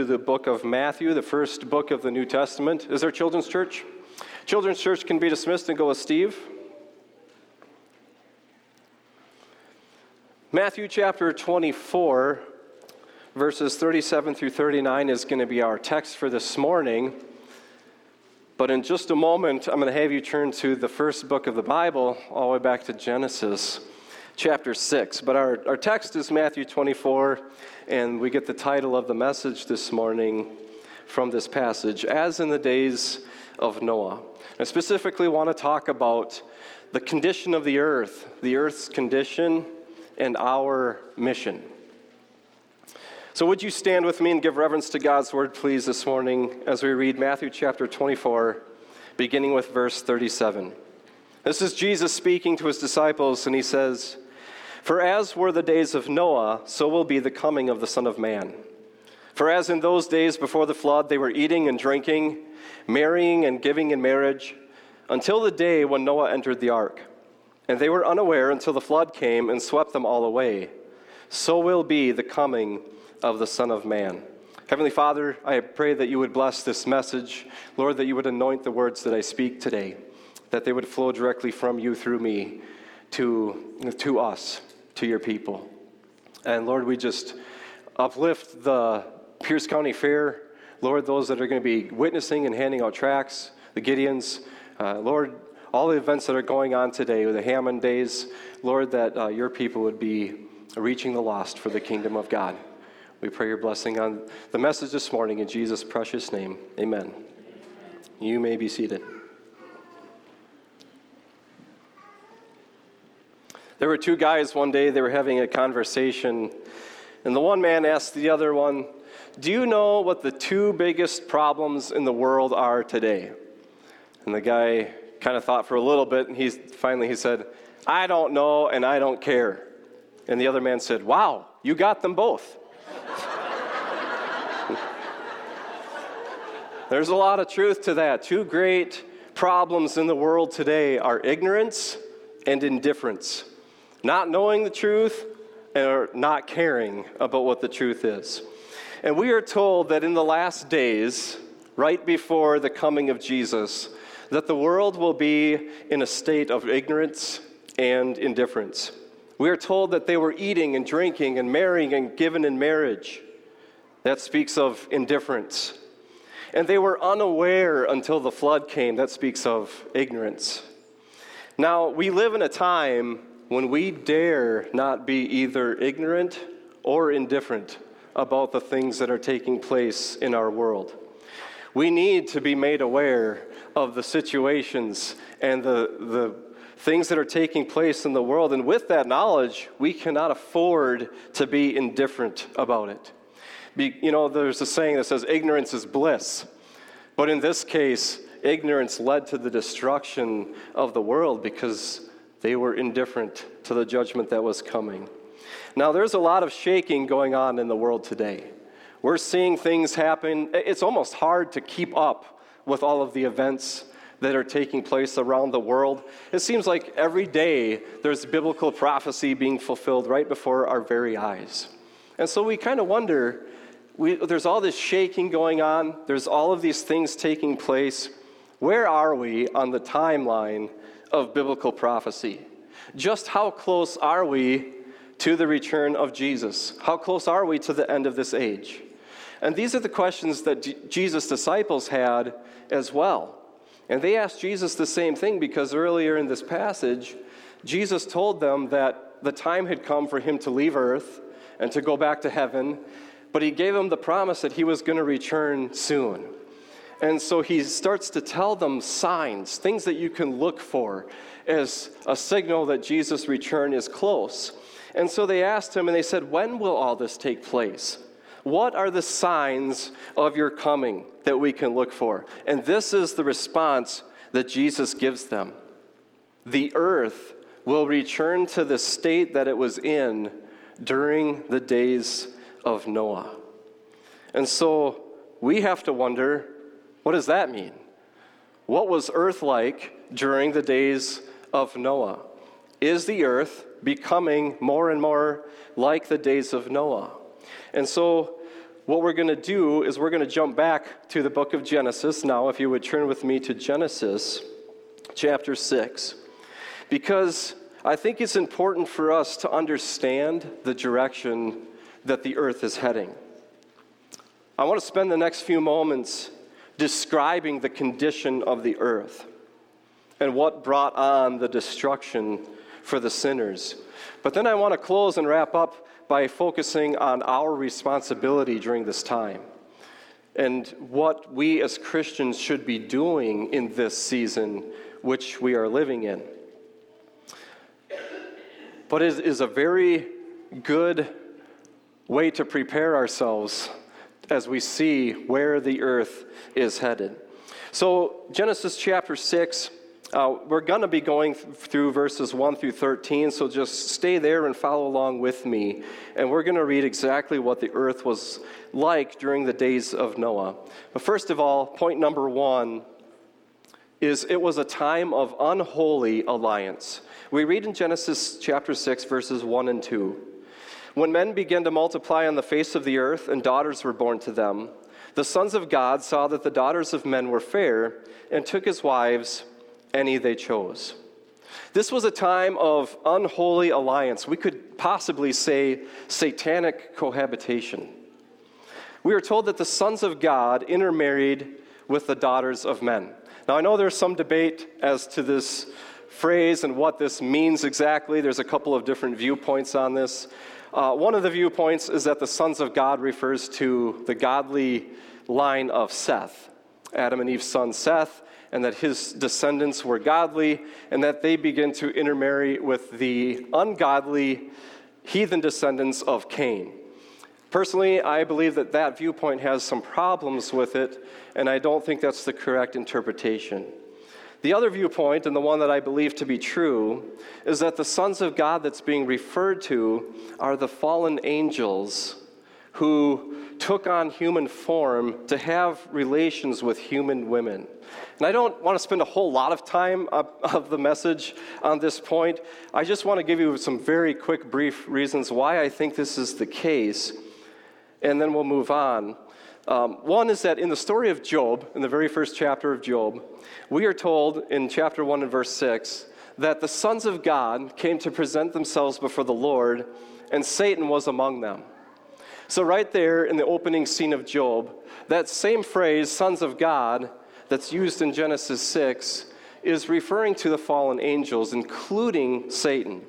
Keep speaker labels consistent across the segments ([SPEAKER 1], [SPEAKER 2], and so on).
[SPEAKER 1] The book of Matthew, the first book of the New Testament. Is there children's church? Children's church can be dismissed and go with Steve. Matthew chapter 24, verses 37 through 39 is going to be our text for this morning. But in just a moment, I'm going to have you turn to the first book of the Bible, all the way back to Genesis chapter 6. But our text is Matthew 24, and we get the title of the message this morning from this passage, As in the Days of Noah. I specifically want to talk about the condition of the earth's condition, and our mission. So would you stand with me and give reverence to God's word, please, this morning as we read Matthew chapter 24, beginning with verse 37. This is Jesus speaking to his disciples, and he says, "For as were the days of Noah, so will be the coming of the Son of Man. For as in those days before the flood, they were eating and drinking, marrying and giving in marriage, until the day when Noah entered the ark. And they were unaware until the flood came and swept them all away. So will be the coming of the Son of Man." Heavenly Father, I pray that you would bless this message. Lord, that you would anoint the words that I speak today, that they would flow directly from you through me to us, to your people. And Lord, we just uplift the Pierce County Fair. Lord, those that are going to be witnessing and handing out tracts, the Gideons. Lord, all the events that are going on today, the Hammond Days, Lord, that your people would be reaching the lost for the kingdom of God. We pray your blessing on the message this morning in Jesus' precious name. Amen. You may be seated. There were two guys one day, they were having a conversation, and the one man asked the other one, "Do you know what the two biggest problems in the world are today?" And the guy kind of thought for a little bit, and he said, "I don't know, and I don't care." And the other man said, "Wow, you got them both." There's a lot of truth to that. Two great problems in the world today are ignorance and indifference. Not knowing the truth or not caring about what the truth is. And we are told that in the last days, right before the coming of Jesus, that the world will be in a state of ignorance and indifference. We are told that they were eating and drinking and marrying and given in marriage. That speaks of indifference. And they were unaware until the flood came. That speaks of ignorance. Now, we live in a time when we dare not be either ignorant or indifferent about the things that are taking place in our world. We need to be made aware of the situations and the things that are taking place in the world. And with that knowledge, we cannot afford to be indifferent about it. There's a saying that says ignorance is bliss. But in this case, ignorance led to the destruction of the world because they were indifferent to the judgment that was coming. Now, there's a lot of shaking going on in the world today. We're seeing things happen. It's almost hard to keep up with all of the events that are taking place around the world. It seems like every day there's biblical prophecy being fulfilled right before our very eyes. And so we kind of wonder, there's all this shaking going on. There's all of these things taking place. Where are we on the timeline of biblical prophecy? Just how close are we to the return of Jesus? How close are we to the end of this age? And these are the questions that Jesus' disciples had as well. And they asked Jesus the same thing because earlier in this passage, Jesus told them that the time had come for him to leave earth and to go back to heaven, but he gave them the promise that he was going to return soon. And so he starts to tell them signs, things that you can look for as a signal that Jesus' return is close. And so they asked him and they said, "When will all this take place? What are the signs of your coming that we can look for?" And this is the response that Jesus gives them. The earth will return to the state that it was in during the days of Noah. And so we have to wonder, what does that mean? What was earth like during the days of Noah? Is the earth becoming more and more like the days of Noah? And so what we're going to do is we're going to jump back to the book of Genesis. Now, if you would turn with me to Genesis chapter 6, because I think it's important for us to understand the direction that the earth is heading. I want to spend the next few moments describing the condition of the earth and what brought on the destruction for the sinners. But then I want to close and wrap up by focusing on our responsibility during this time and what we as Christians should be doing in this season which we are living in. But it is a very good way to prepare ourselves as we see where the earth is headed. So Genesis chapter 6, we're going to be going through verses 1 through 13, so just stay there and follow along with me. And we're going to read exactly what the earth was like during the days of Noah. But first of all, point number 1 is it was a time of unholy alliance. We read in Genesis chapter 6, verses 1 and 2. When men began to multiply on the face of the earth and daughters were born to them, the sons of God saw that the daughters of men were fair and took as wives any they chose. This was a time of unholy alliance. We could possibly say satanic cohabitation. We are told that the sons of God intermarried with the daughters of men. Now, I know there's some debate as to this phrase and what this means exactly. There's a couple of different viewpoints on this. One of the viewpoints is that the sons of God refers to the godly line of Seth, Adam and Eve's son Seth, and that his descendants were godly, and that they begin to intermarry with the ungodly heathen descendants of Cain. Personally, I believe that that viewpoint has some problems with it, and I don't think that's the correct interpretation. The other viewpoint, and the one that I believe to be true, is that the sons of God that's being referred to are the fallen angels who took on human form to have relations with human women. And I don't want to spend a whole lot of time of the message on this point. I just want to give you some very quick, brief reasons why I think this is the case, and then we'll move on. One is that in the story of Job, in the very first chapter of Job, we are told in chapter 1 and verse 6 that the sons of God came to present themselves before the Lord, and Satan was among them. So right there in the opening scene of Job, that same phrase, sons of God, that's used in Genesis 6, is referring to the fallen angels, including Satan.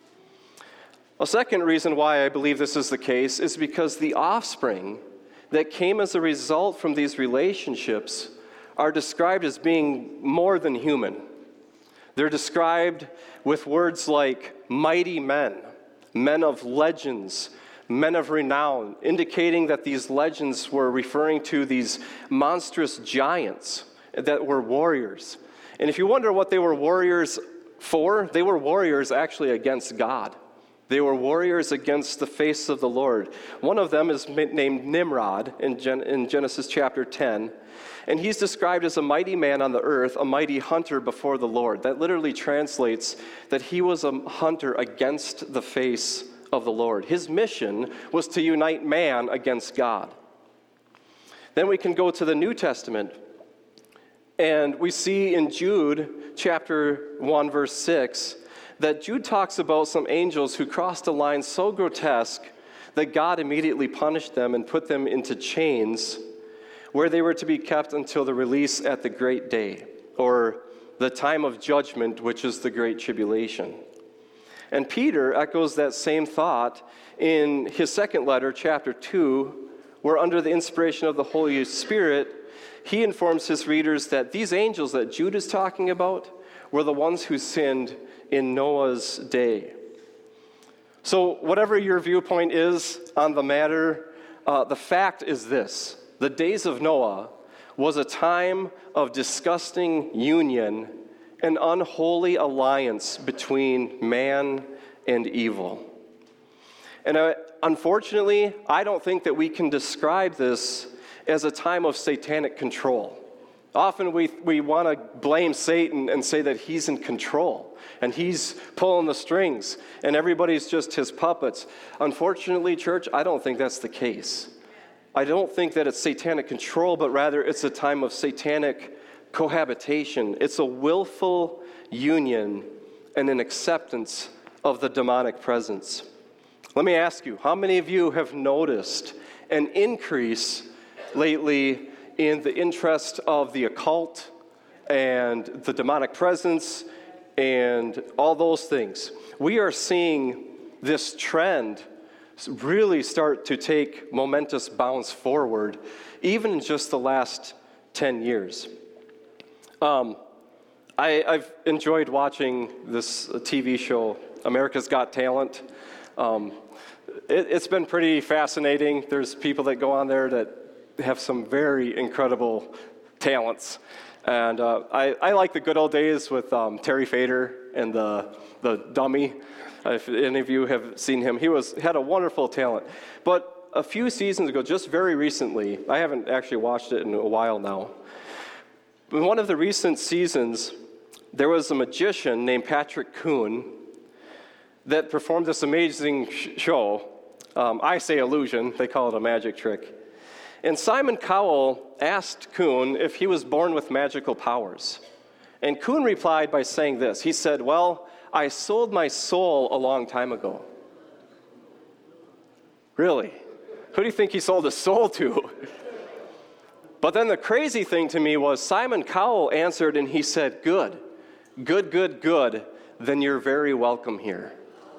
[SPEAKER 1] A second reason why I believe this is the case is because the offspring that came as a result from these relationships are described as being more than human. They're described with words like mighty men, men of legends, men of renown, indicating that these legends were referring to these monstrous giants that were warriors. And if you wonder what they were warriors for, they were warriors actually against God. They were warriors against the face of the Lord. One of them is named Nimrod in Genesis chapter 10. And he's described as a mighty man on the earth, a mighty hunter before the Lord. That literally translates that he was a hunter against the face of the Lord. His mission was to unite man against God. Then we can go to the New Testament. And we see in Jude chapter 1, verse 6, that Jude talks about some angels who crossed a line so grotesque that God immediately punished them and put them into chains where they were to be kept until the release at the great day, or the time of judgment, which is the great tribulation. And Peter echoes that same thought in his second letter, chapter 2, where under the inspiration of the Holy Spirit, he informs his readers that these angels that Jude is talking about were the ones who sinned in Noah's day. So whatever your viewpoint is on the matter, the fact is this: the days of Noah was a time of disgusting union and unholy alliance between man and evil. And unfortunately, I don't think that we can describe this as a time of satanic control. Often we want to blame Satan and say that he's in control and he's pulling the strings and everybody's just his puppets. Unfortunately, church, I don't think that's the case. I don't think that it's satanic control, but rather it's a time of satanic cohabitation. It's a willful union and an acceptance of the demonic presence. Let me ask you, how many of you have noticed an increase lately in the interest of the occult and the demonic presence and all those things? We are seeing this trend really start to take momentous bounds forward, even in just the last 10 years. I've enjoyed watching this TV show, America's Got Talent. It's been pretty fascinating. There's people that go on there that have some very incredible talents. And I like the good old days with Terry Fader and the dummy. If any of you have seen him, he had a wonderful talent. But a few seasons ago, just very recently, I haven't actually watched it in a while now. In one of the recent seasons, there was a magician named Patrick Kuhn that performed this amazing show. I say illusion, they call it a magic trick. And Simon Cowell asked Kuhn if he was born with magical powers. And Kuhn replied by saying this. He said, "Well, I sold my soul a long time ago." Really? Who do you think he sold his soul to? But then the crazy thing to me was Simon Cowell answered and he said, good, then you're very welcome here.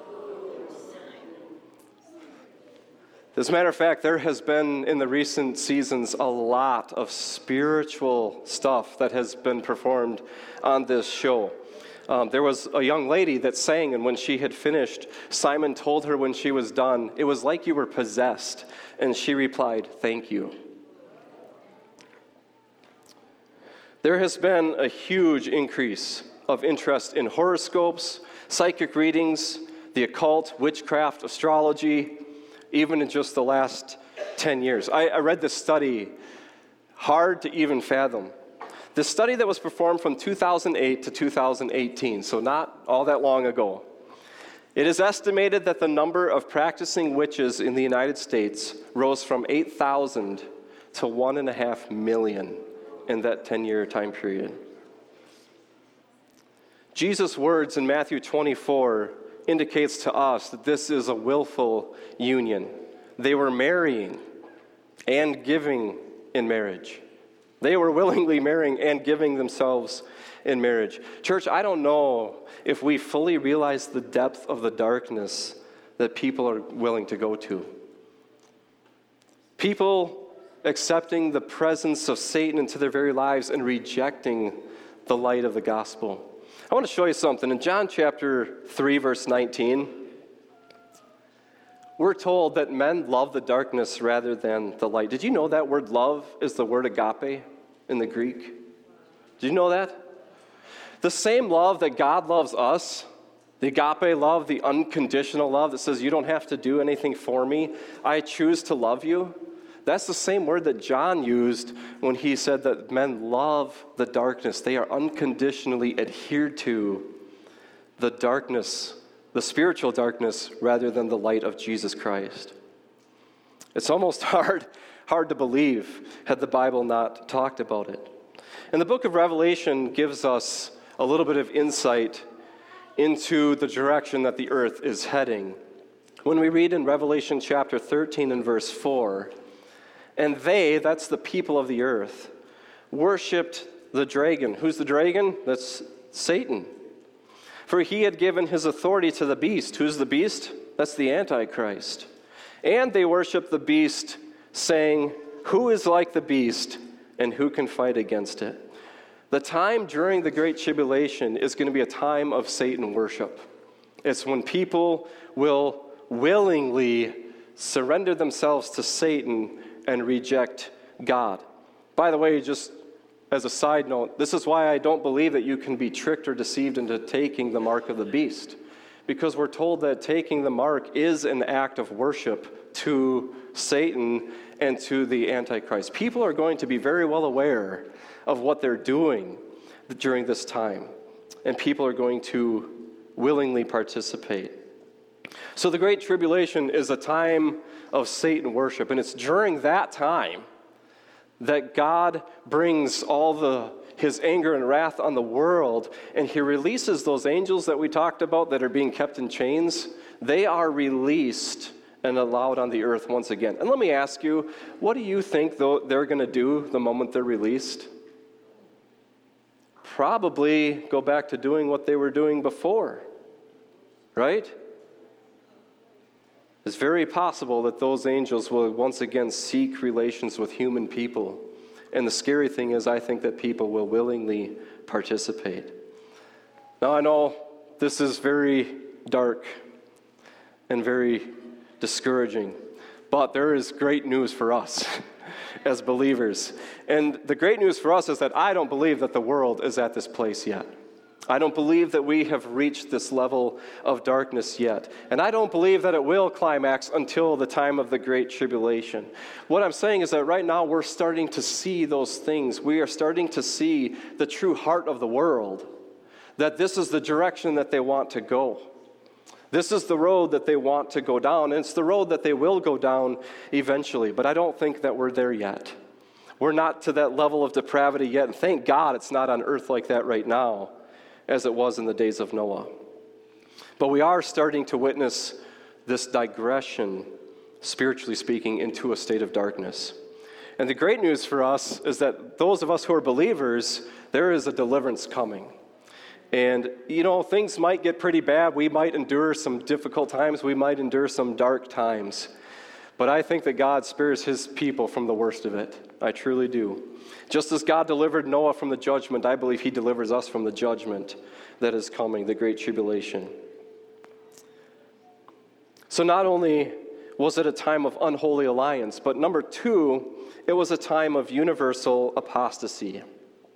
[SPEAKER 1] As a matter of fact, there has been in the recent seasons a lot of spiritual stuff that has been performed on this show. There was a young lady that sang, and when she had finished, Simon told her when she was done, "It was like you were possessed." And she replied, "Thank you." There has been a huge increase of interest in horoscopes, psychic readings, the occult, witchcraft, astrology, even in just the last 10 years. I read this study, hard to even fathom. The study that was performed from 2008 to 2018, so not all that long ago. It is estimated that the number of practicing witches in the United States rose from 8,000 to 1.5 million in that 10-year time period. Jesus' words in Matthew 24 indicates to us that this is a willful union. They were marrying and giving in marriage. They were willingly marrying and giving themselves in marriage. Church, I don't know if we fully realize the depth of the darkness that people are willing to go to. People accepting the presence of Satan into their very lives and rejecting the light of the gospel. I want to show you something. In John chapter 3, verse 19, we're told that men love the darkness rather than the light. Did you know that word love is the word agape in the Greek? Did you know that? The same love that God loves us, the agape love, the unconditional love that says you don't have to do anything for me, I choose to love you. That's the same word that John used when he said that men love the darkness. They are unconditionally adhered to the darkness, the spiritual darkness, rather than the light of Jesus Christ. It's almost hard to believe had the Bible not talked about it. And the book of Revelation gives us a little bit of insight into the direction that the earth is heading. When we read in Revelation chapter 13 and verse 4, "And they," that's the people of the earth, "worshipped the dragon." Who's the dragon? That's Satan. "For he had given his authority to the beast." Who's the beast? That's the Antichrist. "And they worshipped the beast, saying, 'Who is like the beast, and who can fight against it?'" The time during the Great Tribulation is going to be a time of Satan worship. It's when people will willingly surrender themselves to Satan and reject God. By the way, just as a side note, this is why I don't believe that you can be tricked or deceived into taking the mark of the beast. Because we're told that taking the mark is an act of worship to Satan and to the Antichrist. People are going to be very well aware of what they're doing during this time. And people are going to willingly participate. So the Great Tribulation is a time of Satan worship. And it's during that time that God brings his anger and wrath on the world, and he releases those angels that we talked about that are being kept in chains. They are released and allowed on the earth once again. And let me ask you, what do you think they're going to do the moment they're released? Probably go back to doing what they were doing before, right? It's very possible that those angels will once again seek relations with human people. And the scary thing is, I think that people will willingly participate. Now, I know this is very dark and very discouraging, but there is great news for us as believers. And the great news for us is that I don't believe that the world is at this place yet. I don't believe that we have reached this level of darkness yet. And I don't believe that it will climax until the time of the Great Tribulation. What I'm saying is that right now we're starting to see those things. We are starting to see the true heart of the world, that this is the direction that they want to go. This is the road that they want to go down, and it's the road that they will go down eventually. But I don't think that we're there yet. We're not to that level of depravity yet, and thank God it's not on earth like that right now, as it was in the days of Noah. But we are starting to witness this digression, spiritually speaking, into a state of darkness. And the great news for us is that those of us who are believers, there is a deliverance coming. And, things might get pretty bad. We might endure some difficult times. We might endure some dark times. But I think that God spares his people from the worst of it. I truly do. Just as God delivered Noah from the judgment, I believe he delivers us from the judgment that is coming, the Great Tribulation. So not only was it a time of unholy alliance, but number two, it was a time of universal apostasy.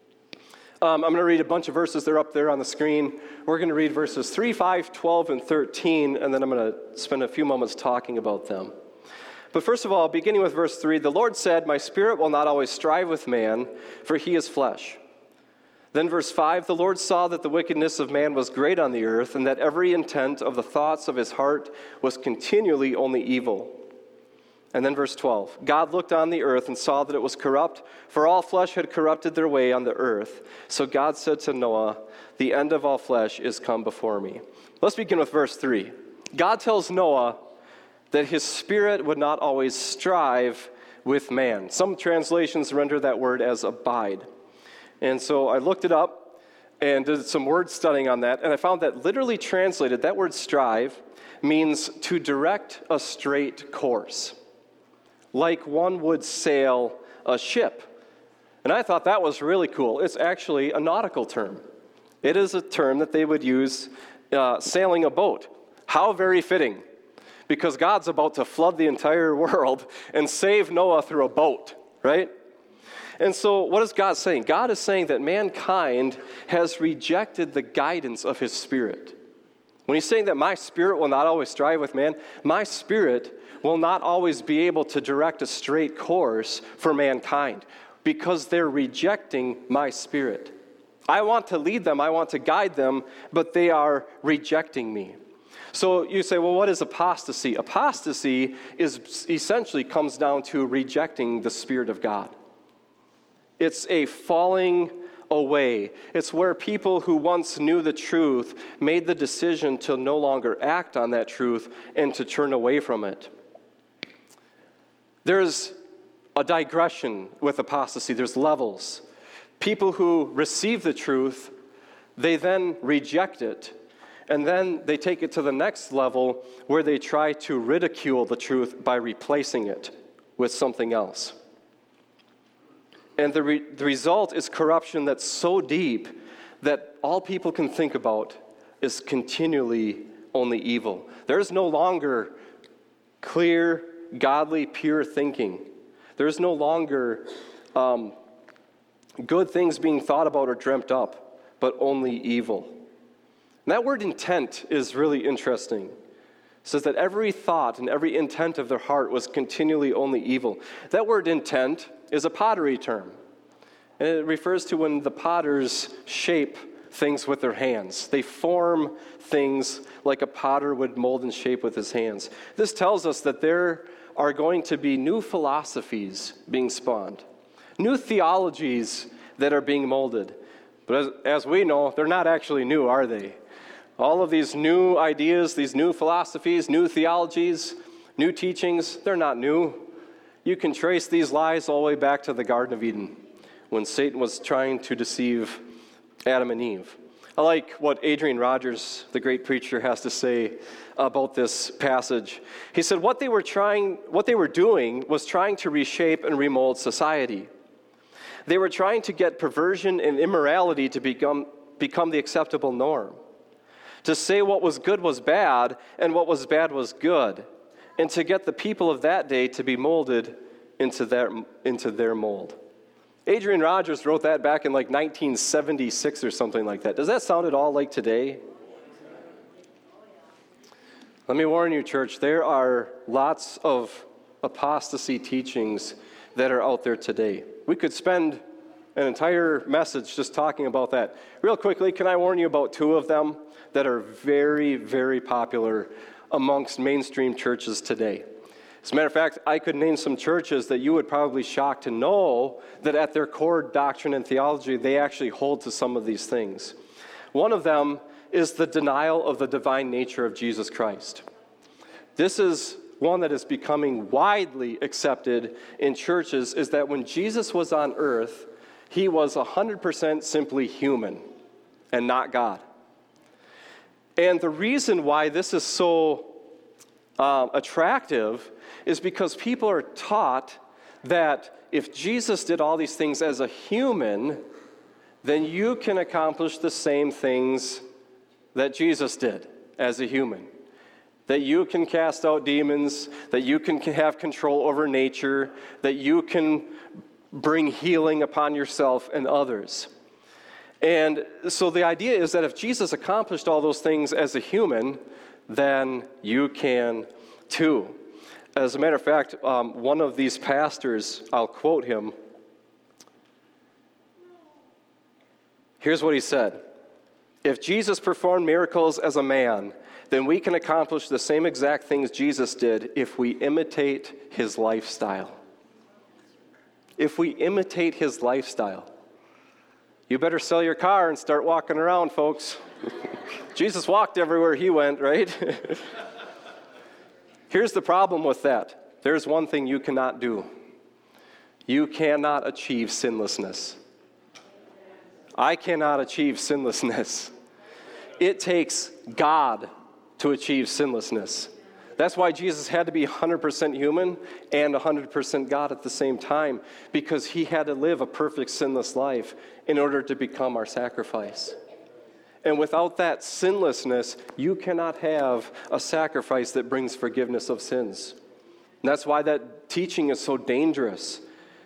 [SPEAKER 1] I'm going to read a bunch of verses. They're up there on the screen. We're going to read verses 3, 5, 12, and 13, and then I'm going to spend a few moments talking about them. But first of all, beginning with verse 3, the Lord said, "My spirit will not always strive with man, for he is flesh." Then verse 5, the Lord saw that the wickedness of man was great on the earth, and that every intent of the thoughts of his heart was continually only evil. And then verse 12, God looked on the earth and saw that it was corrupt, for all flesh had corrupted their way on the earth. So God said to Noah, "The end of all flesh is come before me." Let's begin with verse 3. God tells Noah that his spirit would not always strive with man. Some translations render that word as abide. And so I looked it up and did some word studying on that, and I found that literally translated, that word strive means to direct a straight course, like one would sail a ship. And I thought that was really cool. It's actually a nautical term. It is a term that they would use sailing a boat. How very fitting, because God's about to flood the entire world and save Noah through a boat, right? And so what is God saying? God is saying that mankind has rejected the guidance of his spirit. When he's saying that my spirit will not always strive with man, my spirit will not always be able to direct a straight course for mankind because they're rejecting my spirit. I want to lead them, I want to guide them, but they are rejecting me. So you say, well, what is apostasy? Apostasy is essentially comes down to rejecting the Spirit of God. It's a falling away. It's where people who once knew the truth made the decision to no longer act on that truth and to turn away from it. There's a digression with apostasy. There's levels. People who receive the truth, they then reject it. And then they take it to the next level where they try to ridicule the truth by replacing it with something else. And the result is corruption that's so deep that all people can think about is continually only evil. There is no longer clear, godly, pure thinking. There is no longer good things being thought about or dreamt up, but only evil. And that word intent is really interesting. It says that every thought and every intent of their heart was continually only evil. That word intent is a pottery term. And it refers to when the potters shape things with their hands. They form things like a potter would mold and shape with his hands. This tells us that there are going to be new philosophies being spawned, new theologies that are being molded. But as we know, they're not actually new, are they? All of these new ideas, these new philosophies, new theologies, new teachings, they're not new. You can trace these lies all the way back to the Garden of Eden when Satan was trying to deceive Adam and Eve. I like what Adrian Rogers, the great preacher, has to say about this passage. He said what they were doing was trying to reshape and remold society. They were trying to get perversion and immorality to become the acceptable norm. To say what was good was bad and what was bad was good. And to get the people of that day to be molded into their mold. Adrian Rogers wrote that back in like 1976 or something like that. Does that sound at all like today? Let me warn you, church, there are lots of apostasy teachings that are out there today. We could spend an entire message just talking about that. Real quickly, can I warn you about two of them that are very, very popular amongst mainstream churches today? As a matter of fact, I could name some churches that you would probably be shocked to know that at their core doctrine and theology, they actually hold to some of these things. One of them is the denial of the divine nature of Jesus Christ. This is one that is becoming widely accepted in churches, is that when Jesus was on earth, he was 100% simply human and not God. And the reason why this is so attractive is because people are taught that if Jesus did all these things as a human, then you can accomplish the same things that Jesus did as a human. That you can cast out demons, that you can have control over nature, that you can bring healing upon yourself and others. And so the idea is that if Jesus accomplished all those things as a human, then you can too. As a matter of fact, one of these pastors, I'll quote him. Here's what he said. If Jesus performed miracles as a man, then we can accomplish the same exact things Jesus did if we imitate his lifestyle. If we imitate his lifestyle. You better sell your car and start walking around, folks. Jesus walked everywhere he went, right? Here's the problem with that. There's one thing you cannot do. You cannot achieve sinlessness. I cannot achieve sinlessness. It takes God to achieve sinlessness. That's why Jesus had to be 100% human and 100% God at the same time, because he had to live a perfect sinless life in order to become our sacrifice. And without that sinlessness, you cannot have a sacrifice that brings forgiveness of sins. And that's why that teaching is so dangerous.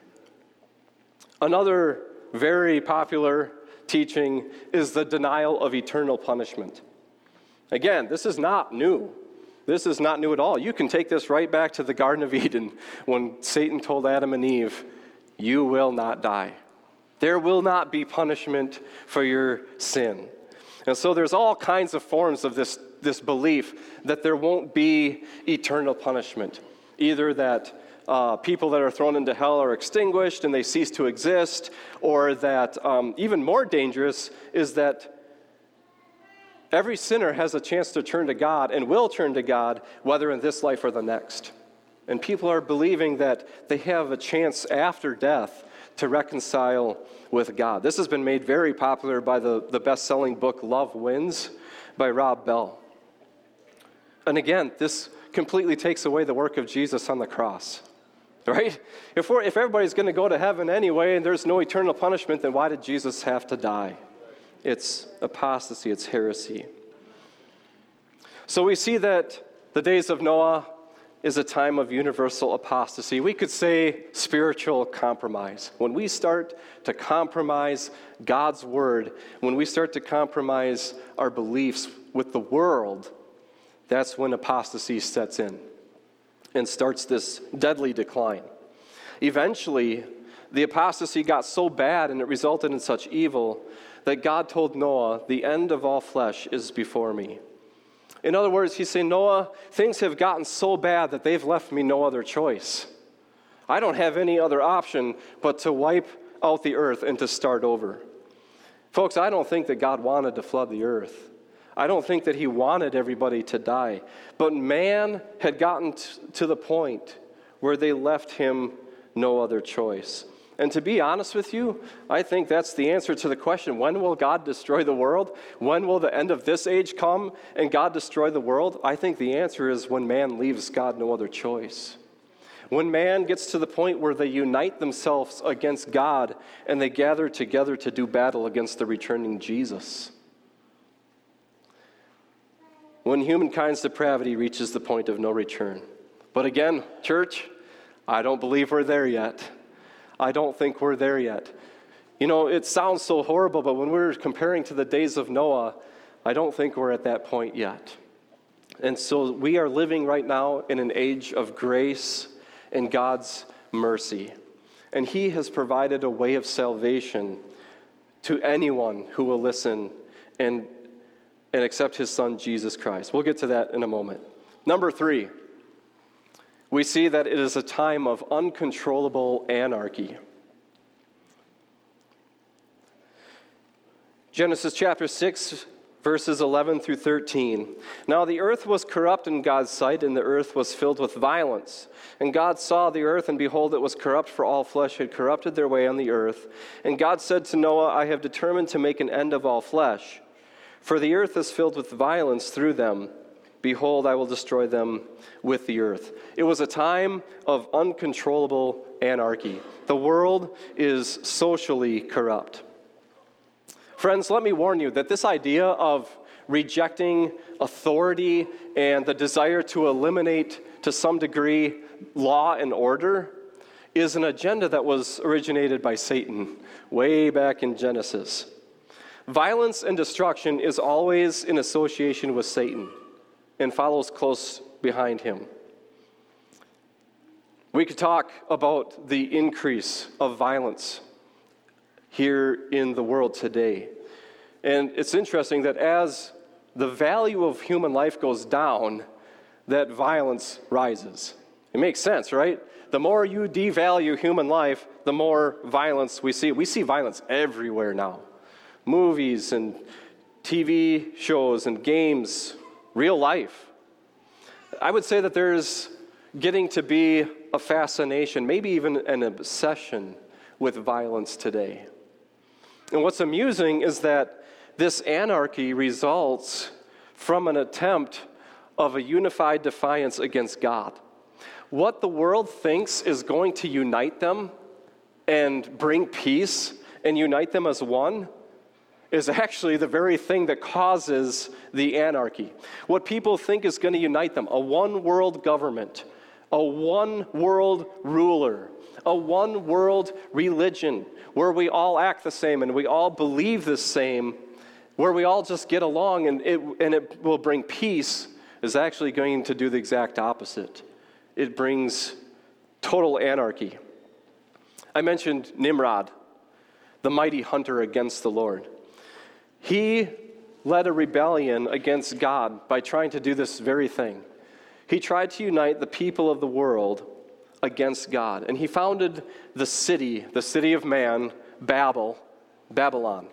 [SPEAKER 1] Another very popular teaching is the denial of eternal punishment. Again, this is not new. This is not new at all. You can take this right back to the Garden of Eden when Satan told Adam and Eve, you will not die. There will not be punishment for your sin. And so there's all kinds of forms of this belief that there won't be eternal punishment. Either that people that are thrown into hell are extinguished and they cease to exist, or that even more dangerous is that every sinner has a chance to turn to God and will turn to God, whether in this life or the next. And people are believing that they have a chance after death to reconcile with God. This has been made very popular by the best-selling book Love Wins by Rob Bell. And again, this completely takes away the work of Jesus on the cross, right? If everybody's going to go to heaven anyway and there's no eternal punishment, then why did Jesus have to die? It's apostasy, it's heresy. So we see that the days of Noah is a time of universal apostasy. We could say spiritual compromise. When we start to compromise God's word, when we start to compromise our beliefs with the world, that's when apostasy sets in and starts this deadly decline. Eventually, the apostasy got so bad and it resulted in such evil that God told Noah, the end of all flesh is before me. In other words, he's saying, Noah, things have gotten so bad that they've left me no other choice. I don't have any other option but to wipe out the earth and to start over. Folks, I don't think that God wanted to flood the earth. I don't think that he wanted everybody to die. But man had gotten to the point where they left him no other choice. And to be honest with you, I think that's the answer to the question, when will God destroy the world? When will the end of this age come and God destroy the world? I think the answer is when man leaves God no other choice. When man gets to the point where they unite themselves against God and they gather together to do battle against the returning Jesus. When humankind's depravity reaches the point of no return. But again, church, I don't believe we're there yet. I don't think we're there yet. You know, it sounds so horrible, but when we're comparing to the days of Noah, I don't think we're at that point yet. And so we are living right now in an age of grace and God's mercy. And he has provided a way of salvation to anyone who will listen and accept his son, Jesus Christ. We'll get to that in a moment. Number 3. We see that it is a time of uncontrollable anarchy. Genesis chapter 6, verses 11 through 13. Now the earth was corrupt in God's sight, and the earth was filled with violence. And God saw the earth, and behold, it was corrupt, for all flesh had corrupted their way on the earth. And God said to Noah, I have determined to make an end of all flesh, for the earth is filled with violence through them. Behold, I will destroy them with the earth. It was a time of uncontrollable anarchy. The world is socially corrupt. Friends, let me warn you that this idea of rejecting authority and the desire to eliminate, to some degree, law and order is an agenda that was originated by Satan way back in Genesis. Violence and destruction is always in association with Satan and follows close behind him. We could talk about the increase of violence here in the world today. And it's interesting that as the value of human life goes down, that violence rises. It makes sense, right? The more you devalue human life, the more violence we see. We see violence everywhere now. Movies and TV shows and games, real life. I would say that there's getting to be a fascination, maybe even an obsession with violence today. And what's amusing is that this anarchy results from an attempt of a unified defiance against God. What the world thinks is going to unite them and bring peace and unite them as one is actually the very thing that causes the anarchy. What people think is going to unite them, a one-world government, a one-world ruler, a one-world religion, where we all act the same and we all believe the same, where we all just get along and it will bring peace, is actually going to do the exact opposite. It brings total anarchy. I mentioned Nimrod, the mighty hunter against the Lord. He led a rebellion against God by trying to do this very thing. He tried to unite the people of the world against God. And he founded the city of man, Babylon.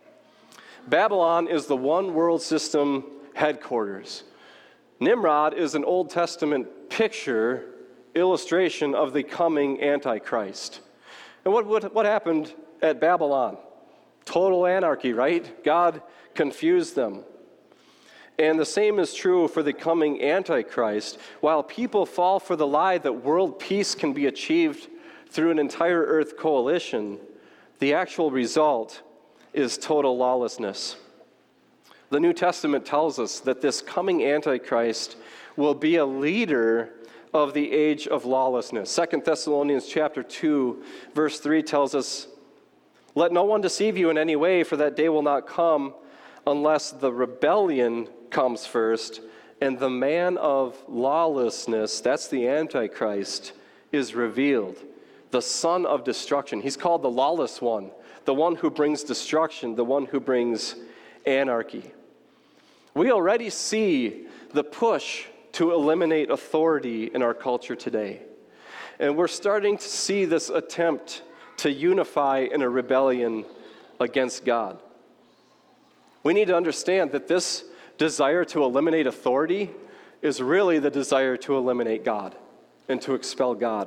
[SPEAKER 1] Babylon is the one world system headquarters. Nimrod is an Old Testament picture, illustration of the coming Antichrist. And what happened at Babylon? Total anarchy, right? God confused them. And the same is true for the coming Antichrist. While people fall for the lie that world peace can be achieved through an entire earth coalition, the actual result is total lawlessness. The New Testament tells us that this coming Antichrist will be a leader of the age of lawlessness. 2 Thessalonians chapter 2, verse 3 tells us, "Let no one deceive you in any way, for that day will not come unless the rebellion comes first, and the man of lawlessness," that's the Antichrist, "is revealed, the son of destruction." He's called the lawless one, the one who brings destruction, the one who brings anarchy. We already see the push to eliminate authority in our culture today. And we're starting to see this attempt to unify in a rebellion against God. We need to understand that this desire to eliminate authority is really the desire to eliminate God and to expel God.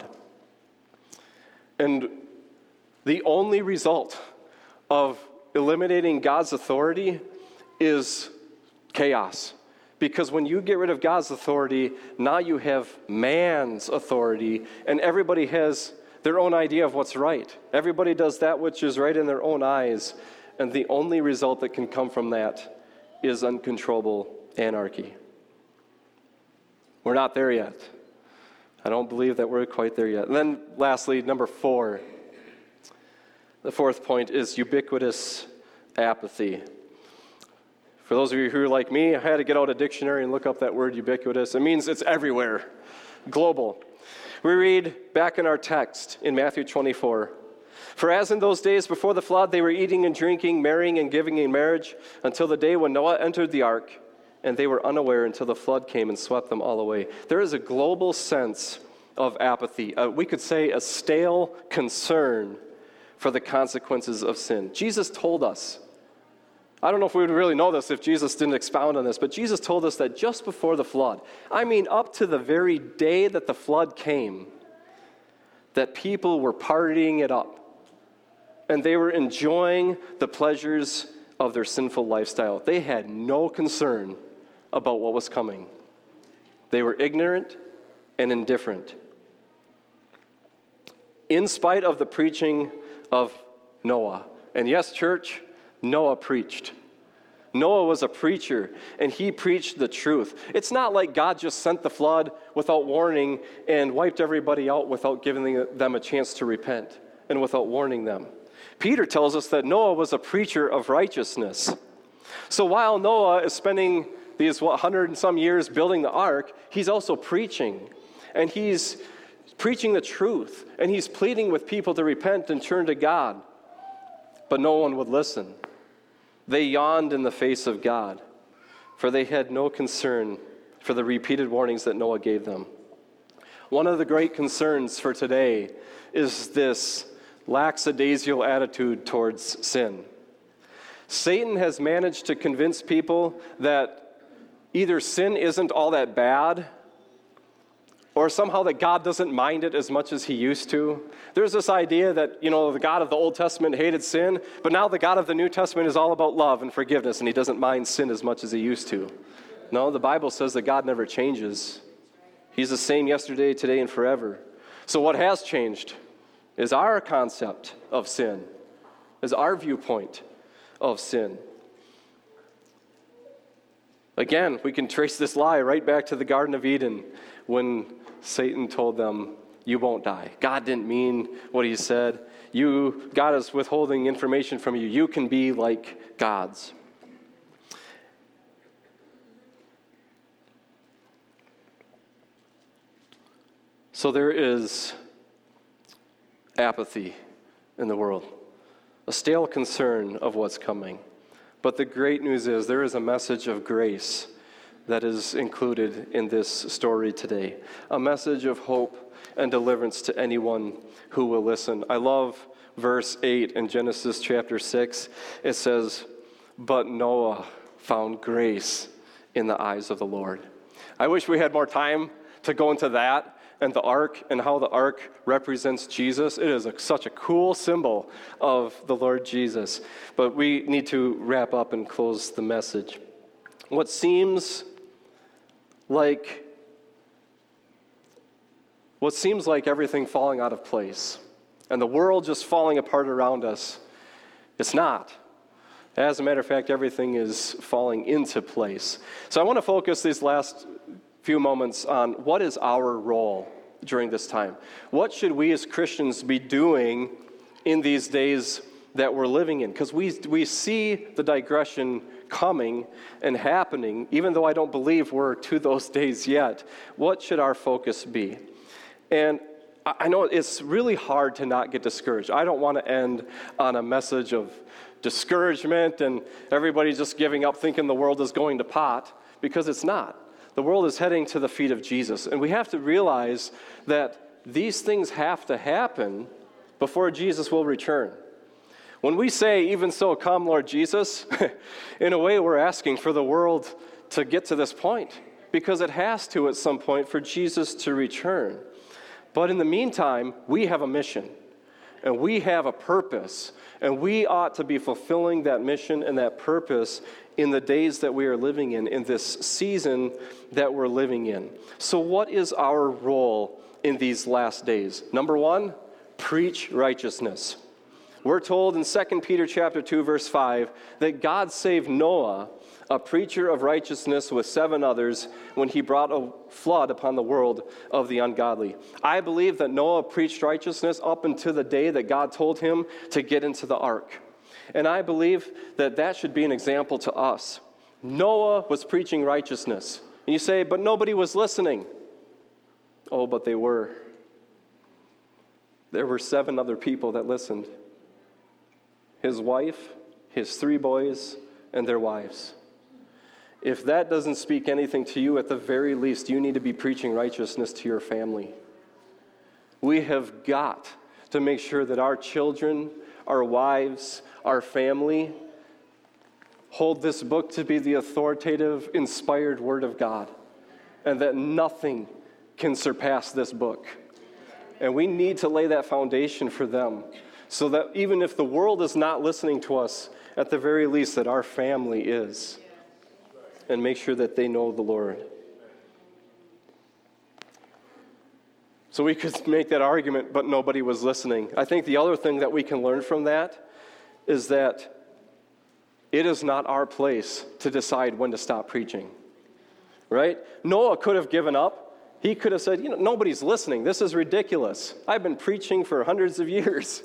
[SPEAKER 1] And the only result of eliminating God's authority is chaos. Because when you get rid of God's authority, now you have man's authority, and everybody has their own idea of what's right. Everybody does that which is right in their own eyes, and the only result that can come from that is uncontrollable anarchy. We're not there yet. I don't believe that we're quite there yet. And then lastly, number 4. The fourth point is ubiquitous apathy. For those of you who are like me, I had to get out a dictionary and look up that word ubiquitous. It means it's everywhere, global. We read back in our text in Matthew 24, "For as in those days before the flood, they were eating and drinking, marrying and giving in marriage, until the day when Noah entered the ark, and they were unaware until the flood came and swept them all away." There is a global sense of apathy. We could say a stale concern for the consequences of sin. Jesus told us, I don't know if we would really know this if Jesus didn't expound on this, but Jesus told us that just before the flood, I mean up to the very day that the flood came, that people were partying it up, and they were enjoying the pleasures of their sinful lifestyle. They had no concern about what was coming. They were ignorant and indifferent. In spite of the preaching of Noah, and yes, church, Noah preached. Noah was a preacher, and he preached the truth. It's not like God just sent the flood without warning and wiped everybody out without giving them a chance to repent and without warning them. Peter tells us that Noah was a preacher of righteousness. So while Noah is spending these 100 and some years building the ark, he's also preaching, and he's preaching the truth, and he's pleading with people to repent and turn to God. But no one would listen. They yawned in the face of God, for they had no concern for the repeated warnings that Noah gave them. One of the great concerns for today is this lackadaisical attitude towards sin. Satan has managed to convince people that either sin isn't all that bad, or somehow that God doesn't mind it as much as he used to. There's this idea that, the God of the Old Testament hated sin, but now the God of the New Testament is all about love and forgiveness, and he doesn't mind sin as much as he used to. No, the Bible says that God never changes. He's the same yesterday, today, and forever. So what has changed is our concept of sin, is our viewpoint of sin. Again, we can trace this lie right back to the Garden of Eden when Satan told them, "You won't die." God didn't mean what he said. God is withholding information from you. You can be like gods. So there is apathy in the world, a stale concern of what's coming. But the great news is there is a message of grace that is included in this story today, a message of hope and deliverance to anyone who will listen. I love verse 8 in Genesis chapter 6. It says, "But Noah found grace in the eyes of the Lord." I wish we had more time to go into that and the ark and how the ark represents Jesus. It is such a cool symbol of the Lord Jesus. But we need to wrap up and close the message. What seems like everything falling out of place and the world just falling apart around us, it's not. As a matter of fact, everything is falling into place. So I want to focus these last few moments on what is our role during this time. What should we as Christians be doing in these days that we're living in? Because we see the digression coming and happening, even though I don't believe we're to those days yet. What should our focus be? And I know it's really hard to not get discouraged. I don't want to end on a message of discouragement and everybody just giving up thinking the world is going to pot, because it's not. The world is heading to the feet of Jesus. And we have to realize that these things have to happen before Jesus will return. When we say, even so, come, Lord Jesus, in a way we're asking for the world to get to this point, because it has to at some point for Jesus to return. But in the meantime, we have a mission, and we have a purpose, and we ought to be fulfilling that mission and that purpose in the days that we are living in this season that we're living in. So what is our role in these last days? Number one, preach righteousness. We're told in 2 Peter chapter 2, verse 5, that God saved Noah, a preacher of righteousness, with 7 others when he brought a flood upon the world of the ungodly. I believe that Noah preached righteousness up until the day that God told him to get into the ark. And I believe that that should be an example to us. Noah was preaching righteousness. And you say, but nobody was listening. Oh, but they were. There were 7 other people that listened. His wife, his 3 boys, and their wives. If that doesn't speak anything to you, at the very least, you need to be preaching righteousness to your family. We have got to make sure that our children, our wives, our family hold this book to be the authoritative, inspired Word of God, and that nothing can surpass this book. And we need to lay that foundation for them, so that even if the world is not listening to us, at the very least that our family is. And make sure that they know the Lord. So we could make that argument, but nobody was listening. I think the other thing that we can learn from that is that it is not our place to decide when to stop preaching. Right? Noah could have given up. He could have said, nobody's listening. This is ridiculous. I've been preaching for hundreds of years.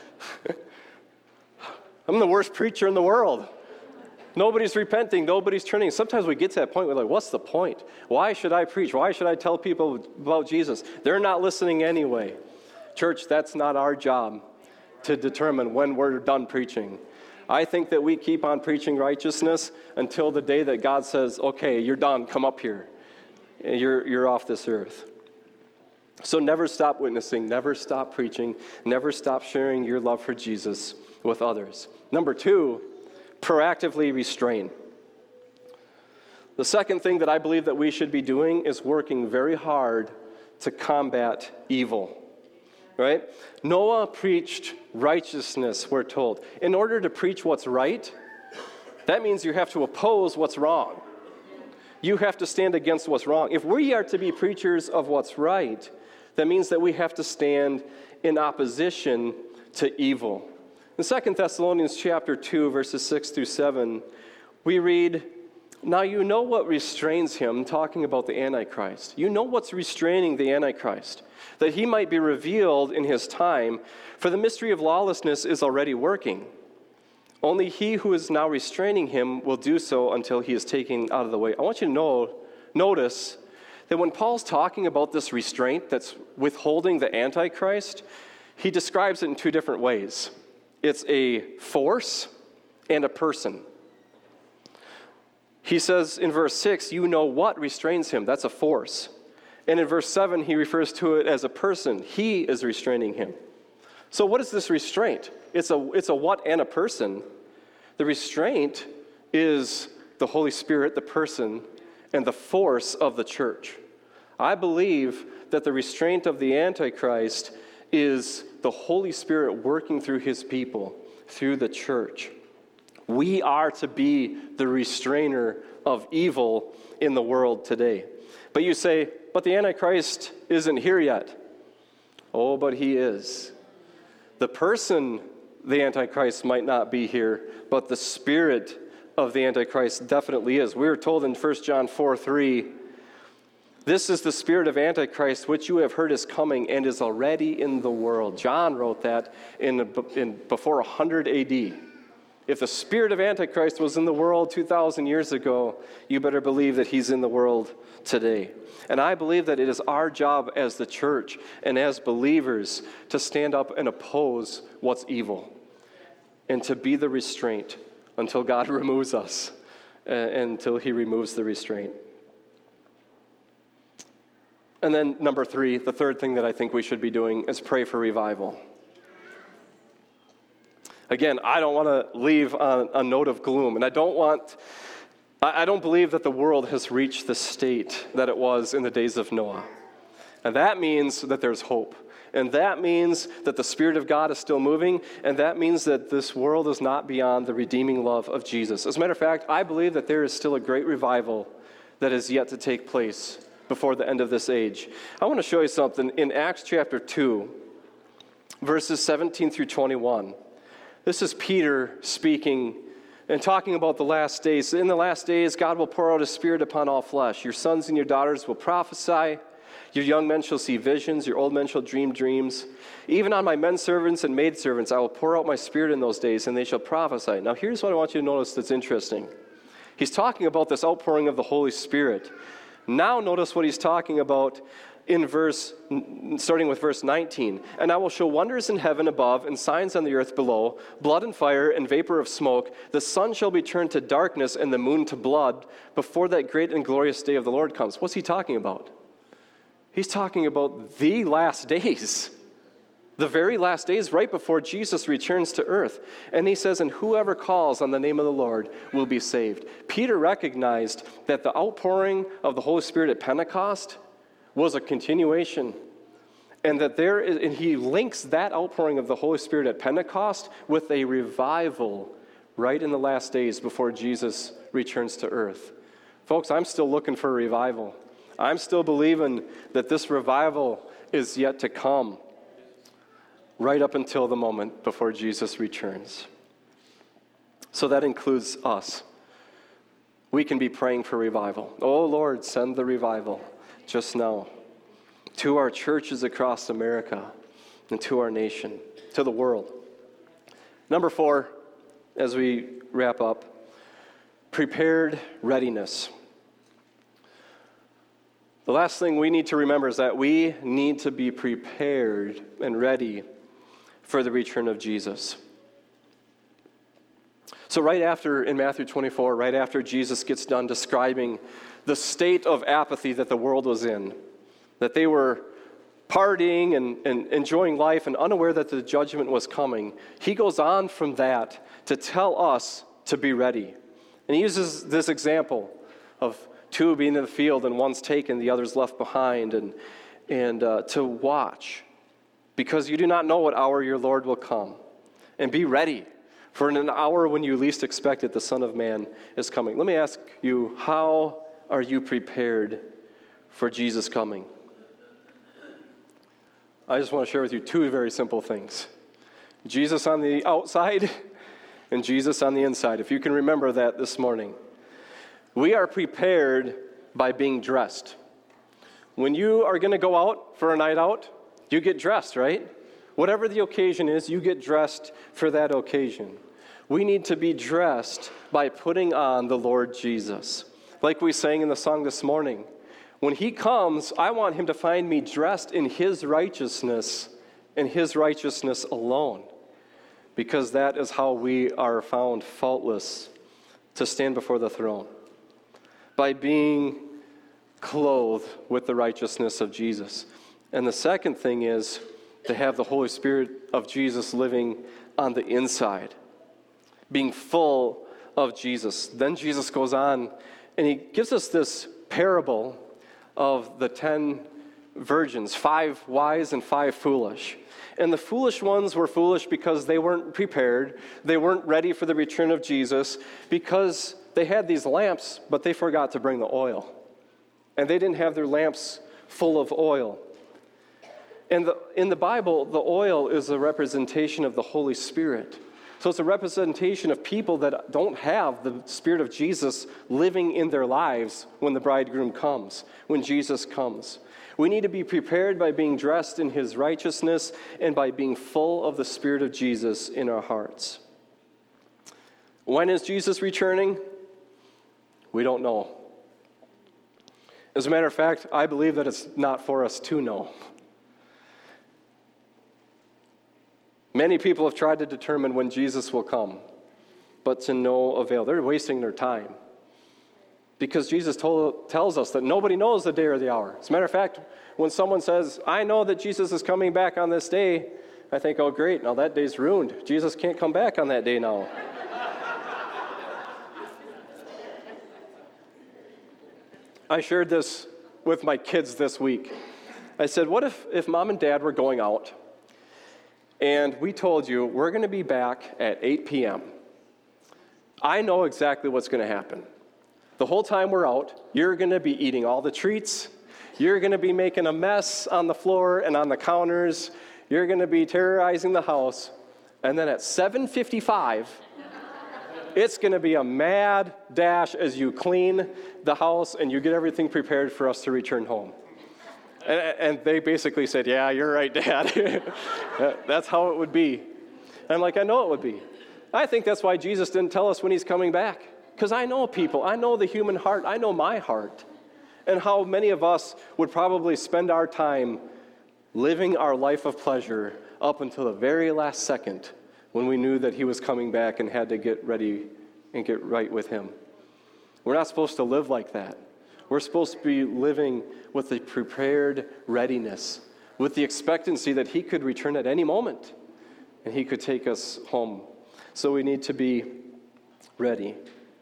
[SPEAKER 1] I'm the worst preacher in the world. Nobody's repenting. Nobody's turning. Sometimes we get to that point where we're like, what's the point? Why should I preach? Why should I tell people about Jesus? They're not listening anyway. Church, that's not our job to determine when we're done preaching. I think that we keep on preaching righteousness until the day that God says, okay, you're done. Come up here. You're off this earth. So never stop witnessing. Never stop preaching. Never stop sharing your love for Jesus with others. Number 2, proactively restrain. The second thing that I believe that we should be doing is working very hard to combat evil. Right? Noah preached righteousness, we're told. In order to preach what's right, that means you have to oppose what's wrong. You have to stand against what's wrong. If we are to be preachers of what's right, that means that we have to stand in opposition to evil. In 2 Thessalonians chapter 2, verses 6 through 7, we read, now you know what restrains him, talking about the Antichrist. You know what's restraining the Antichrist, that he might be revealed in his time, for the mystery of lawlessness is already working. Only he who is now restraining him will do so until he is taken out of the way. I want you to notice that when Paul's talking about this restraint that's withholding the Antichrist, he describes it in 2 different ways. It's a force and a person. He says in verse 6, you know what restrains him. That's a force. And in verse 7, he refers to it as a person. He is restraining him. So what is this restraint? It's a what and a person. The restraint is the Holy Spirit, the person, and the force of the church. I believe that the restraint of the Antichrist is the Holy Spirit working through his people, through the church. We are to be the restrainer of evil in the world today. But you say, but the Antichrist isn't here yet. Oh, but he is. The person, the Antichrist, might not be here, but the spirit of the Antichrist definitely is. We are told in 1 John 4:3, this is the spirit of Antichrist, which you have heard is coming and is already in the world. John wrote that in before 100 AD. If the spirit of Antichrist was in the world 2,000 years ago, you better believe that he's in the world today. And I believe that it is our job as the church and as believers to stand up and oppose what's evil and to be the restraint until God removes us, until he removes the restraint. And then number 3, the third thing that I think we should be doing is pray for revival. Again, I don't want to leave on a note of gloom, and I don't believe that the world has reached the state that it was in the days of Noah. And that means that there's hope. And that means that the Spirit of God is still moving, and that means that this world is not beyond the redeeming love of Jesus. As a matter of fact, I believe that there is still a great revival that is yet to take place before the end of this age. I want to show you something in Acts chapter 2, verses 17 through 21. This is Peter speaking and talking about the last days. In the last days, God will pour out His Spirit upon all flesh. Your sons and your daughters will prophesy. Your young men shall see visions. Your old men shall dream dreams. Even on my men servants and maidservants, I will pour out my Spirit in those days, and they shall prophesy. Now, here's what I want you to notice that's interesting. He's talking about this outpouring of the Holy Spirit. Now, notice what he's talking about starting with verse 19. And I will show wonders in heaven above and signs on the earth below, blood and fire and vapor of smoke. The sun shall be turned to darkness and the moon to blood before that great and glorious day of the Lord comes. What's he talking about? He's talking about the last days. The very last days right before Jesus returns to earth. And he says, and whoever calls on the name of the Lord will be saved. Peter recognized that the outpouring of the Holy Spirit at Pentecost was a continuation. And and he links that outpouring of the Holy Spirit at Pentecost with a revival right in the last days before Jesus returns to earth. Folks, I'm still looking for a revival. I'm still believing that this revival is yet to come right up until the moment before Jesus returns. So that includes us. We can be praying for revival. Oh, Lord, send the revival just now to our churches across America and to our nation, to the world. Number 4, as we wrap up, prepared readiness. The last thing we need to remember is that we need to be prepared and ready for the return of Jesus. So right after, in Matthew 24, right after Jesus gets done describing the state of apathy that the world was in, that they were partying and enjoying life and unaware that the judgment was coming, he goes on from that to tell us to be ready. And he uses this example of 2 being in the field and one's taken, the other's left behind, and to watch, because you do not know what hour your Lord will come. And be ready, for in an hour when you least expect it, the Son of Man is coming. Let me ask you, how are you prepared for Jesus coming? I just want to share with you 2 very simple things. Jesus on the outside and Jesus on the inside. If you can remember that this morning. We are prepared by being dressed. When you are going to go out for a night out, you get dressed, right? Whatever the occasion is, you get dressed for that occasion. We need to be dressed by putting on the Lord Jesus. Like we sang in the song this morning, when he comes, I want him to find me dressed in his righteousness and his righteousness alone, because that is how we are found faultless to stand before the throne, by being clothed with the righteousness of Jesus. And the second thing is to have the Holy Spirit of Jesus living on the inside, being full of Jesus. Then Jesus goes on and he gives us this parable of the 10 virgins, 5 wise and 5 foolish. And the foolish ones were foolish because they weren't prepared. They weren't ready for the return of Jesus because they had these lamps, but they forgot to bring the oil. And they didn't have their lamps full of oil. And in the Bible, the oil is a representation of the Holy Spirit. So it's a representation of people that don't have the Spirit of Jesus living in their lives when the bridegroom comes, when Jesus comes. We need to be prepared by being dressed in his righteousness and by being full of the Spirit of Jesus in our hearts. When is Jesus returning? We don't know. As a matter of fact, I believe that it's not for us to know. Many people have tried to determine when Jesus will come, but to no avail. They're wasting their time. Because Jesus tells us that nobody knows the day or the hour. As a matter of fact, when someone says, I know that Jesus is coming back on this day, I think, oh, great, now that day's ruined. Jesus can't come back on that day now. I shared this with my kids this week. I said, what if mom and dad were going out and we told you we're going to be back at 8 p.m. I know exactly what's going to happen. The whole time we're out, you're going to be eating all the treats. You're going to be making a mess on the floor and on the counters. You're going to be terrorizing the house. And then at 7:55, it's going to be a mad dash as you clean the house and you get everything prepared for us to return home. And they basically said, yeah, you're right, Dad. That's how it would be. And I'm like, I know it would be. I think that's why Jesus didn't tell us when he's coming back. Because I know people. I know the human heart. I know my heart. And how many of us would probably spend our time living our life of pleasure up until the very last second when we knew that he was coming back and had to get ready and get right with him. We're not supposed to live like that. We're supposed to be living with a prepared readiness, with the expectancy that he could return at any moment and he could take us home. So we need to be ready.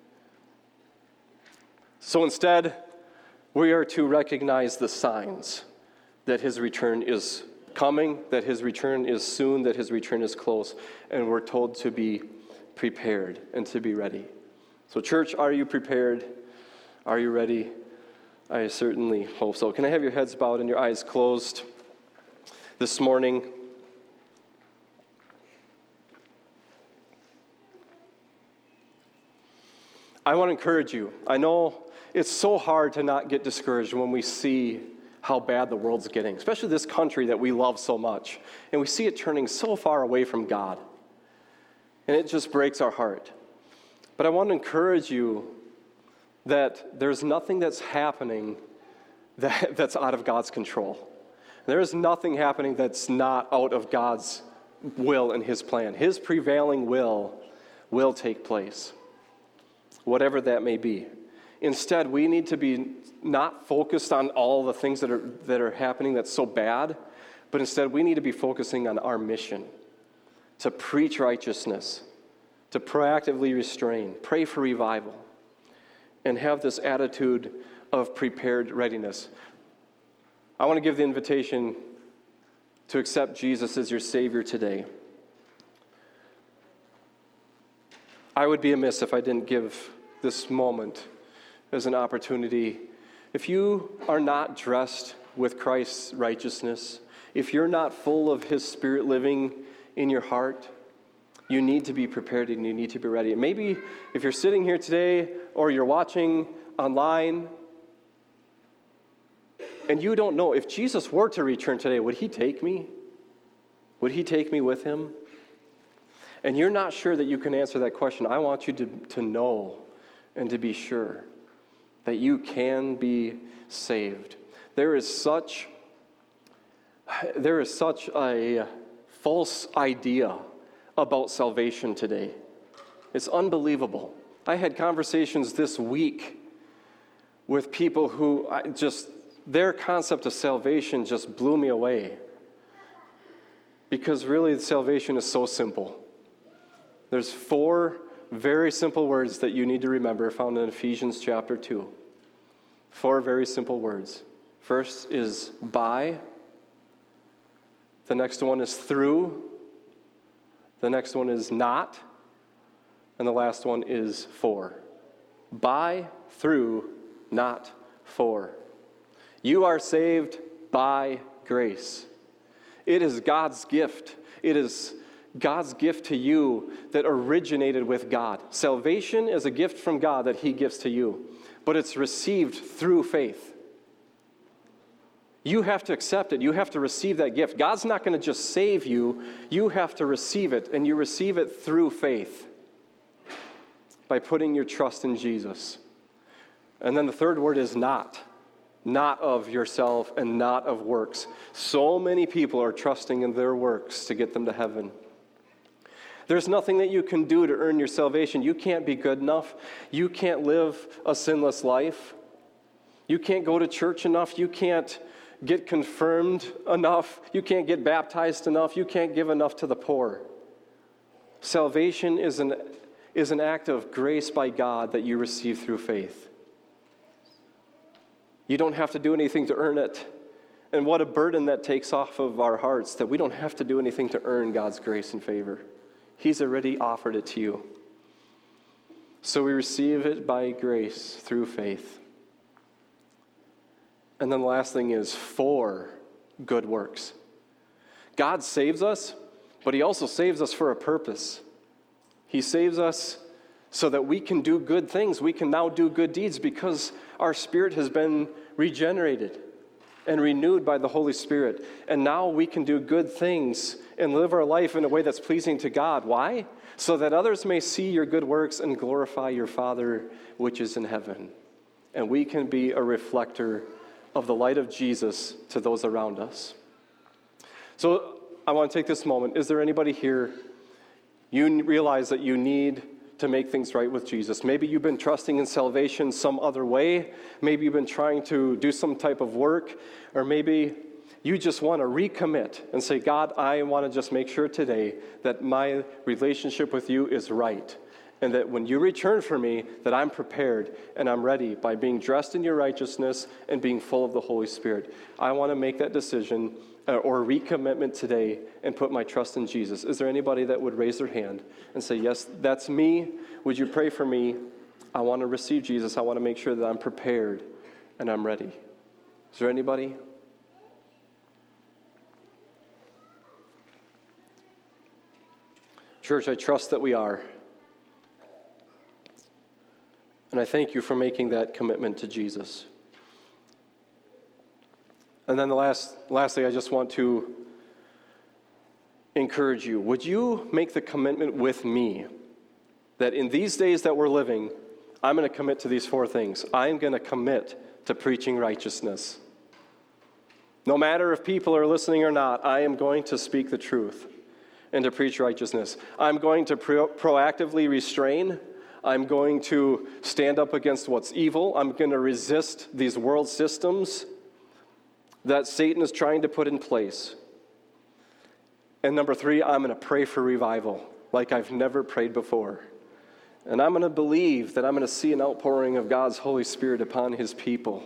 [SPEAKER 1] So instead, we are to recognize the signs that his return is coming, that his return is soon, that his return is close, and we're told to be prepared and to be ready. So church, are you prepared? Are you ready? I certainly hope so. Can I have your heads bowed and your eyes closed this morning? I want to encourage you. I know it's so hard to not get discouraged when we see how bad the world's getting, especially this country that we love so much. And we see it turning so far away from God. And it just breaks our heart. But I want to encourage you that there's nothing that's happening that's out of God's control. There is nothing happening that's not out of God's will and his plan. His prevailing will take place, whatever that may be. Instead, we need to be not focused on all the things that are happening that's so bad, but instead we need to be focusing on our mission, to preach righteousness, to proactively restrain, pray for revival, and have this attitude of prepared readiness. I want to give the invitation to accept Jesus as your Savior today. I would be amiss if I didn't give this moment as an opportunity. If you are not dressed with Christ's righteousness, if you're not full of his Spirit living in your heart, you need to be prepared and you need to be ready. And maybe if you're sitting here today or you're watching online and you don't know, if Jesus were to return today, would he take me? Would he take me with him? And you're not sure that you can answer that question. I want you to know and to be sure that you can be saved. There is such a false idea about salvation today. It's unbelievable. I had conversations this week with people who their concept of salvation just blew me away. Because really, salvation is so simple. There's 4 very simple words that you need to remember found in Ephesians chapter 2. 4 very simple words. First is by. The next one is through. The next one is not. And the last one is for. By, through, not for. You are saved by grace. It is God's gift. It is God's gift to you that originated with God. Salvation is a gift from God that he gives to you, but it's received through faith. You have to accept it. You have to receive that gift. God's not going to just save you. You have to receive it, and you receive it through faith by putting your trust in Jesus. And then the third word is not. Not of yourself and not of works. So many people are trusting in their works to get them to heaven. There's nothing that you can do to earn your salvation. You can't be good enough. You can't live a sinless life. You can't go to church enough. You can't get confirmed enough. You can't get baptized enough. You can't give enough to the poor. Salvation is an act of grace by God that you receive through faith. You don't have to do anything to earn it. And what a burden that takes off of our hearts, that we don't have to do anything to earn God's grace and favor. He's already offered it to you. So we receive it by grace through faith. And then the last thing is for good works. God saves us, but he also saves us for a purpose. He saves us so that we can do good things. We can now do good deeds because our spirit has been regenerated and renewed by the Holy Spirit. And now we can do good things and live our life in a way that's pleasing to God. Why? So that others may see your good works and glorify your Father which is in heaven. And we can be a reflector of the light of Jesus to those around us. So I want to take this moment. Is there anybody here, you realize that you need to make things right with Jesus? Maybe you've been trusting in salvation some other way. Maybe you've been trying to do some type of work. Or maybe you just want to recommit and say, God, I want to just make sure today that my relationship with you is right. And that when you return for me, that I'm prepared and I'm ready by being dressed in your righteousness and being full of the Holy Spirit. I want to make that decision or recommitment today and put my trust in Jesus. Is there anybody that would raise their hand and say, yes, that's me. Would you pray for me? I want to receive Jesus. I want to make sure that I'm prepared and I'm ready. Is there anybody? Church, I trust that we are. And I thank you for making that commitment to Jesus. And then lastly, I just want to encourage you. Would you make the commitment with me that in these days that we're living, I'm going to commit to these 4 things. I'm going to commit to preaching righteousness. No matter if people are listening or not, I am going to speak the truth and to preach righteousness. I'm going to proactively restrain. I'm going to stand up against what's evil. I'm going to resist these world systems that Satan is trying to put in place. And number 3, I'm going to pray for revival like I've never prayed before. And I'm going to believe that I'm going to see an outpouring of God's Holy Spirit upon his people.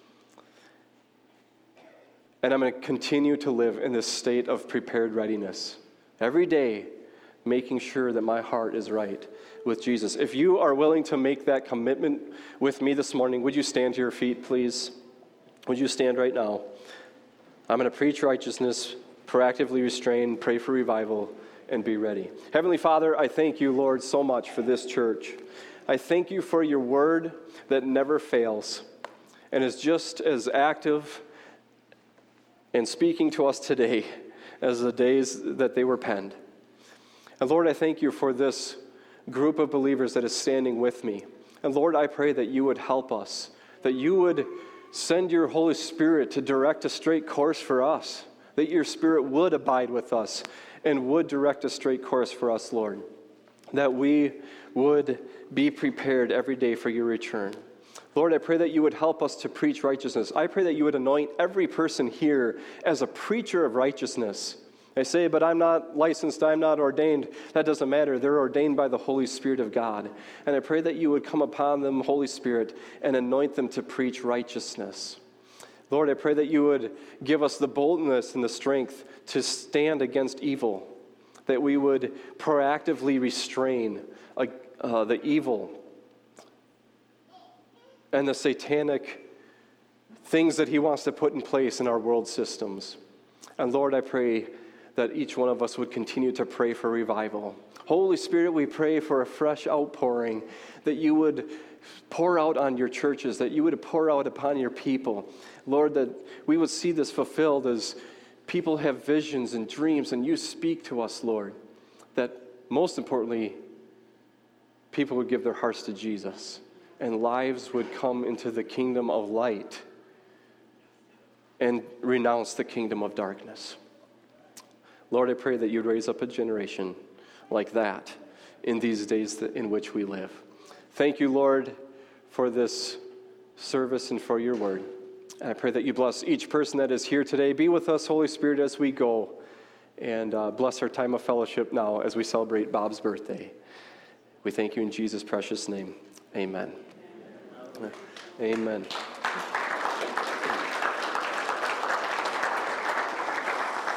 [SPEAKER 1] And I'm going to continue to live in this state of prepared readiness. Every day, making sure that my heart is right with Jesus. If you are willing to make that commitment with me this morning, would you stand to your feet, please? Would you stand right now? I'm going to preach righteousness, proactively restrain, pray for revival, and be ready. Heavenly Father, I thank you, Lord, so much for this church. I thank you for your word that never fails and is just as active and speaking to us today as the days that they were penned. And Lord, I thank you for this group of believers that is standing with me. And Lord, I pray that you would help us, that you would send your Holy Spirit to direct a straight course for us, that your Spirit would abide with us and would direct a straight course for us, Lord, that we would be prepared every day for your return. Lord, I pray that you would help us to preach righteousness. I pray that you would anoint every person here as a preacher of righteousness. I say, but I'm not licensed, I'm not ordained. That doesn't matter. They're ordained by the Holy Spirit of God. And I pray that you would come upon them, Holy Spirit, and anoint them to preach righteousness. Lord, I pray that you would give us the boldness and the strength to stand against evil, that we would proactively restrain the evil and the satanic things that he wants to put in place in our world systems. And Lord, I pray that each one of us would continue to pray for revival. Holy Spirit, we pray for a fresh outpouring, that you would pour out on your churches, that you would pour out upon your people. Lord, that we would see this fulfilled as people have visions and dreams, and you speak to us, Lord, that most importantly, people would give their hearts to Jesus, and lives would come into the kingdom of light and renounce the kingdom of darkness. Lord, I pray that you'd raise up a generation like that in these days in which we live. Thank you, Lord, for this service and for your word. I pray that you bless each person that is here today. Be with us, Holy Spirit, as we go. And bless our time of fellowship now as we celebrate Bob's birthday. We thank you in Jesus' precious name. Amen. Amen.